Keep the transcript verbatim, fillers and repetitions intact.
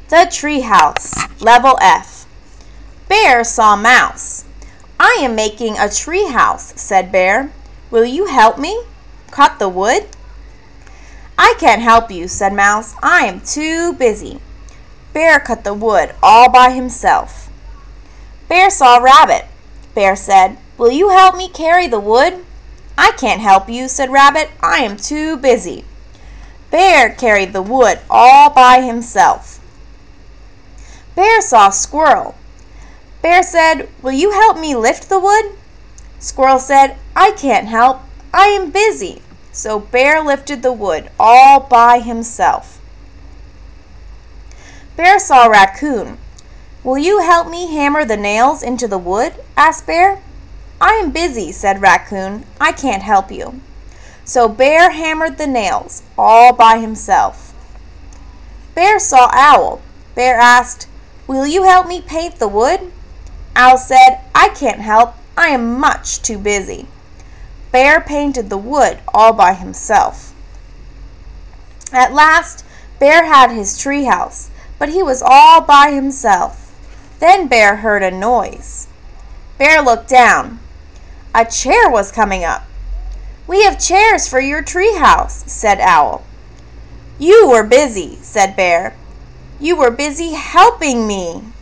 The Treehouse, Level F. Bear saw Mouse. "I am making a tree house," said Bear. "Will you help me cut the wood?" "I can't help you," said Mouse. "I am too busy." Bear cut the wood all by himself. Bear saw Rabbit. Bear said, "Will you help me carry the wood?" "I can't help you," said Rabbit. "I am too busy." Bear carried the wood all by himself. Bear saw Squirrel. Bear said, "Will you help me lift the wood?" Squirrel said, "I can't help. I am busy." So Bear lifted the wood all by himself. Bear saw Raccoon. "Will you help me hammer the nails into the wood?" asked Bear. "I am busy," said Raccoon. "I can't help you." So Bear hammered the nails all by himself. Bear saw Owl. Bear asked, "Will you help me paint the wood?" Owl said, "I can't help. I am much too busy." Bear painted the wood all by himself. At last, Bear had his tree house, but he was all by himself. Then Bear heard a noise. Bear looked down. A chair was coming up. "We have chairs for your tree house," said Owl. "You were busy," said Bear. "You were busy helping me."